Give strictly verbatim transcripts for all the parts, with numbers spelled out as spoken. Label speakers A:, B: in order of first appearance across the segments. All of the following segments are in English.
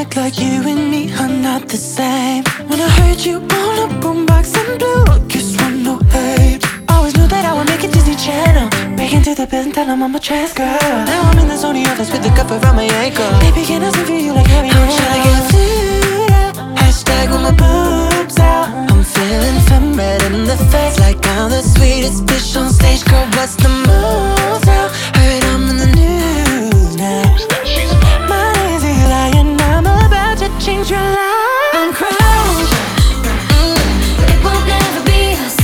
A: act like you and me are not the same. When I heard you on a boombox in blue, just want no hate. Always knew that I would make it Disney Channel. Break into the bed and tell 'em I'm a trans girl. Now I'm in the Sony office with the cuff around my ankle. Baby, can I see for you like Harry Potter? I'm tryna get through ya. Hashtag with my boobs out. I'm feeling femme red in the face, like I'm the sweetest bitch on stage. Girl, what's the move now? Heard I'm in the news now. My name's Eli and I'm about to change your life. I'm crazy.
B: It won't never be us.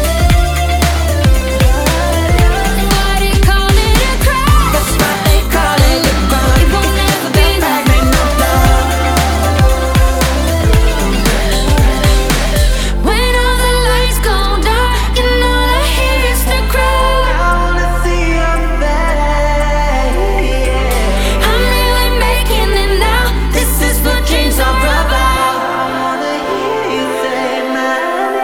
B: Why they call it a crash?
A: That's why they call it a bug.
B: It won't never be us.
A: Ain't no love.
B: When all the lights go dark and all I hear is the crowd,
A: I wanna see your face.
B: I'm really making it now. This is what dreams are about.
A: I wanna hear you say my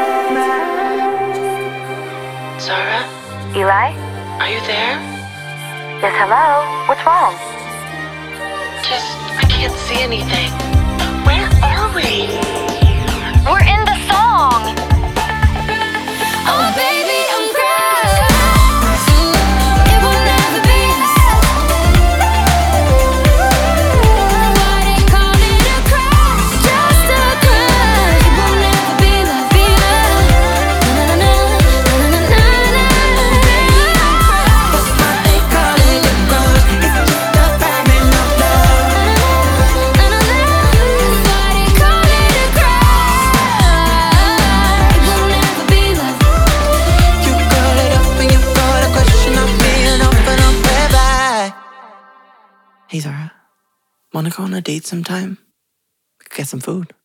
A: name. Zara,
C: Eli?
A: are you there?
C: Yes, hello? What's wrong?
A: Just, I can't see anything. Where are we?
C: We're in the song!
B: Oh baby, I'm crushed. It will never be us. Why they call it a crush? Just a crush. It will never be love, be love. Na na na na na na na. Baby, I'm crushed.
A: That's why they call it a bug. It's just a fragment of love.
B: Na na na. Why they call it a crush? It will never be love.
A: You call it up and you call a question of me and open up bye. Hey Zara, wanna go on a date sometime? We could get some food.